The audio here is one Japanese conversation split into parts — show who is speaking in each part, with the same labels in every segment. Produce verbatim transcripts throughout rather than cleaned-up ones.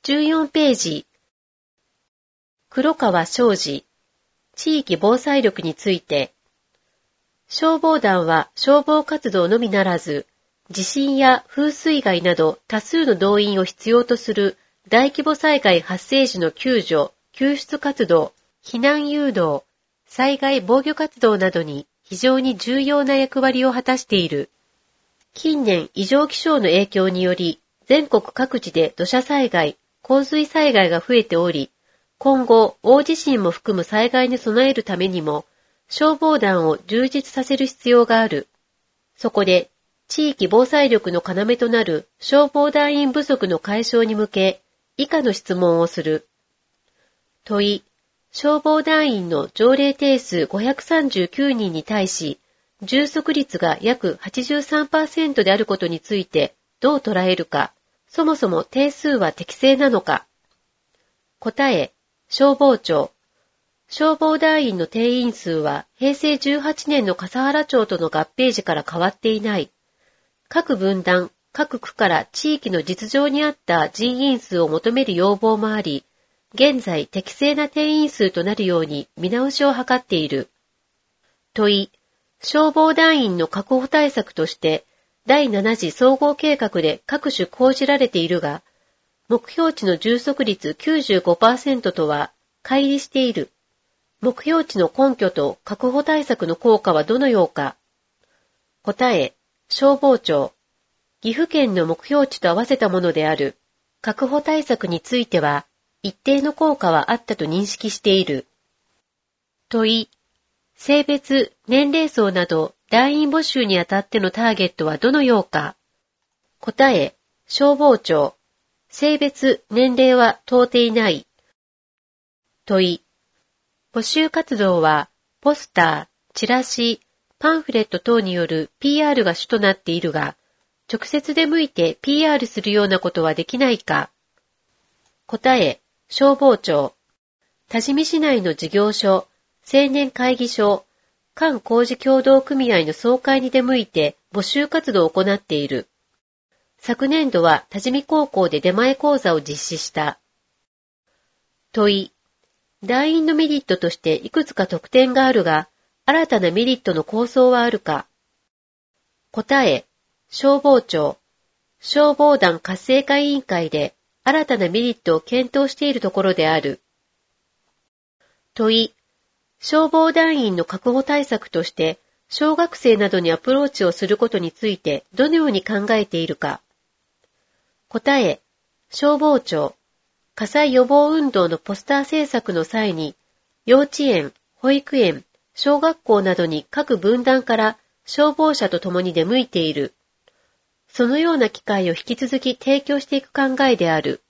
Speaker 1: じゅうよんページ。黒川昌司、地域防災力について。消防団は消防活動のみならず、地震や風水害など多数の動員を必要とする大規模災害発生時の救助、救出活動、避難誘導、災害防御活動などに非常に重要な役割を果たしている。近年異常気象の影響により、全国各地で土砂災害、洪水災害が増えており、今後大地震も含む災害に備えるためにも、消防団を充実させる必要がある。そこで、地域防災力の要となる消防団員不足の解消に向け、以下の質問をする。問い、消防団員の条例定数ごひゃくさんじゅうきゅうにんに対し、充足率が約 はちじゅうさんパーセント であることについてどう捉えるか、そもそも定数は適正なのか。答え、消防庁。消防団員の定員数は平成じゅうはちねんの笠原町との合併時から変わっていない。各分団、各区から地域の実情に合った人員数を求める要望もあり、現在適正な定員数となるように見直しを図っている。問い、消防団員の確保対策としてだいなな次総合計画で各種講じられているが、目標値の充足率 きゅうじゅうごパーセント とは乖離している。目標値の根拠と確保対策の効果はどのようか。答え、消防庁。岐阜県の目標値と合わせたものである。確保対策については、一定の効果はあったと認識している。問い、性別、年齢層など団員募集にあたってのターゲットはどのようか。答え、消防庁。性別、年齢は問うていない。問い、募集活動は、ポスター、チラシ、パンフレット等による ピーアール が主となっているが、直接出向いて ピーアール するようなことはできないか。答え、消防庁。多治見市内の事業所、青年会議所、官工事協同組合の総会に出向いて募集活動を行っている。昨年度は多治見高校で出前講座を実施した。問い、団員のメリットとしていくつか特典があるが、新たなメリットの構想はあるか。答え、消防庁。消防団活性化委員会で新たなメリットを検討しているところである。問い、消防団員の確保対策として、小学生などにアプローチをすることについてどのように考えているか。答え、消防庁。火災予防運動のポスター制作の際に、幼稚園、保育園、小学校などに各分団から消防車と共に出向いている。そのような機会を引き続き提供していく考えである。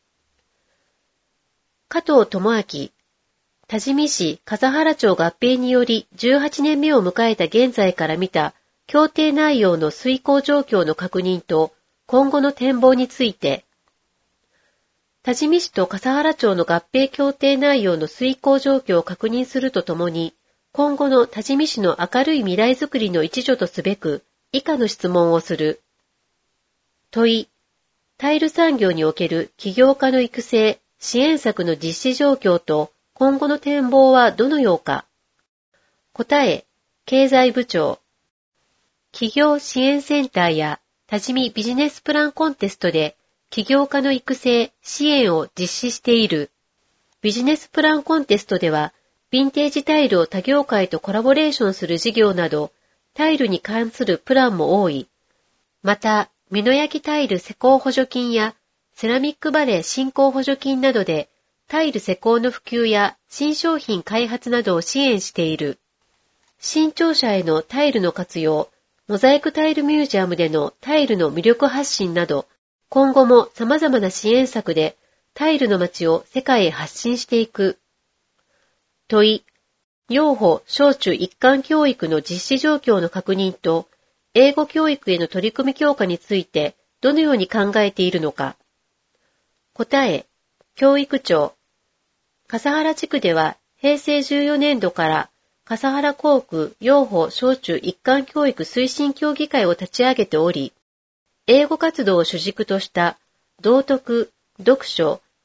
Speaker 1: 加藤智明、多治見市笠原町合併によりじゅうはちねんめを迎えた現在から見た協定内容の遂行状況の確認と今後の展望について、多治見市と笠原町の合併協定内容の遂行状況を確認するとともに、今後の多治見市の明るい未来づくりの一助とすべく、以下の質問をする。問い、タイル産業における起業家の育成、支援策の実施状況と今後の展望はどのようか。答え、経済部長。企業支援センターや多治見ビジネスプランコンテストで、起業家の育成、支援を実施している。ビジネスプランコンテストでは、ヴィンテージタイルを他業界とコラボレーションする事業など、タイルに関するプランも多い。また、美濃焼タイル施工補助金や、セラミックバレー振興補助金などで、タイル施工の普及や新商品開発などを支援している。新庁舎へのタイルの活用、モザイクタイルミュージアムでのタイルの魅力発信など、今後も様々な支援策でタイルの街を世界へ発信していく。問い、幼保小中一貫教育の実施状況の確認と英語教育への取り組み強化についてどのように考えているのか。答え、教育庁。笠原地区では平成じゅうよねん度から笠原校区幼保小中一貫教育推進協議会を立ち上げており、英語活動を主軸とした道徳、読書、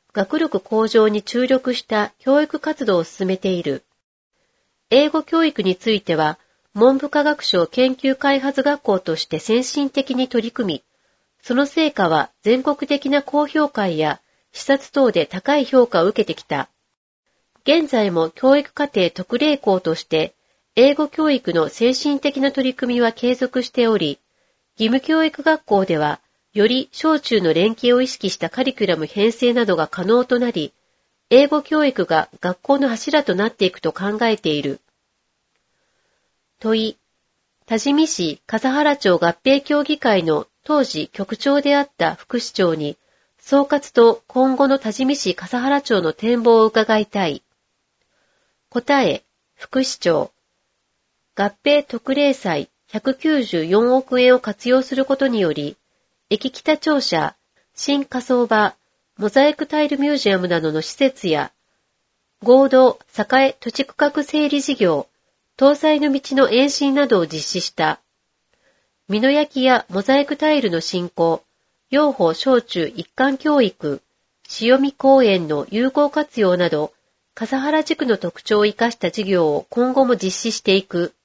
Speaker 1: 学力向上に注力した教育活動を進めている。英語教育については、文部科学省研究開発学校として先進的に取り組み、その成果は全国的な高評価や視察等で高い評価を受けてきた。現在も教育課程特例校として、英語教育の先進的な取り組みは継続しており、義務教育学校では、より小中の連携を意識したカリキュラム編成などが可能となり、英語教育が学校の柱となっていくと考えている。問い、多治見市笠原町合併協議会の当時局長であった副市長に、総括と今後の多治見市笠原町の展望を伺いたい。答え、副市長。合併特例債ひゃくきゅうじゅうよんおくえんを活用することにより、駅北庁舎、新火葬場、モザイクタイルミュージアムなどの施設や、合同栄土地区画整理事業、搭載の道の延伸などを実施した。美濃焼やモザイクタイルの振興、幼保小中一貫教育、潮見公園の有効活用など、笠原地区の特徴を生かした事業を今後も実施していく。